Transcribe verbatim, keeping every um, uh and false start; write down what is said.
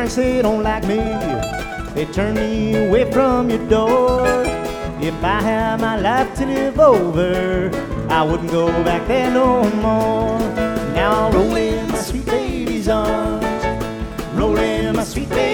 parents say don't like me, they turn me away from your door. If I had my life to live over, I wouldn't go back there no more. Now I'll roll in my sweet baby's arms, roll in my sweet baby's